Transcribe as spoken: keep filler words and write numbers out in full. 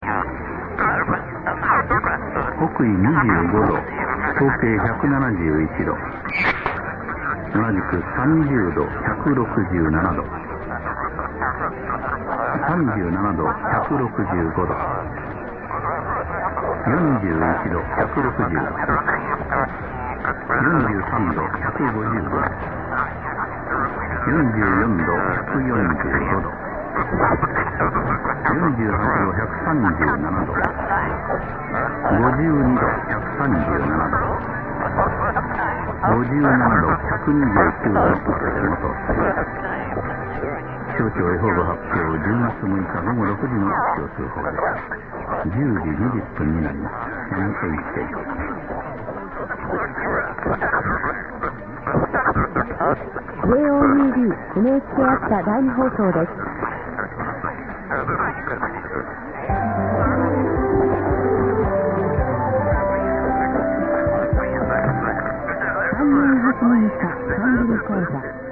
北緯にじゅうごど、東経ひゃくななじゅういちど、同じくさんじゅうど、ひゃくろくじゅうななど、さんじゅうななど、ひゃくろくじゅうごど、よんじゅういちど、ひゃくろくじゅう、よんじゅうさんど、ひゃくごじゅうごど、よんじゅうよんど、ひゃくよんじゅうごど、よんじゅうはちど、ひゃくさんじゅうななど、ごじゅうにど、ひゃくさんじゅうななど、ごじゅうななど、ひゃくにじゅうきゅうどと手元。気象庁予報部発表、じゅうがつむいかごごろくじの気象通報です。じゅうじにじゅっぷんになります。エヌエイチケー。 ジェイオーユービー エヌエイチケー 秋田第二放送です。さんねんはちねんか、漢字講座。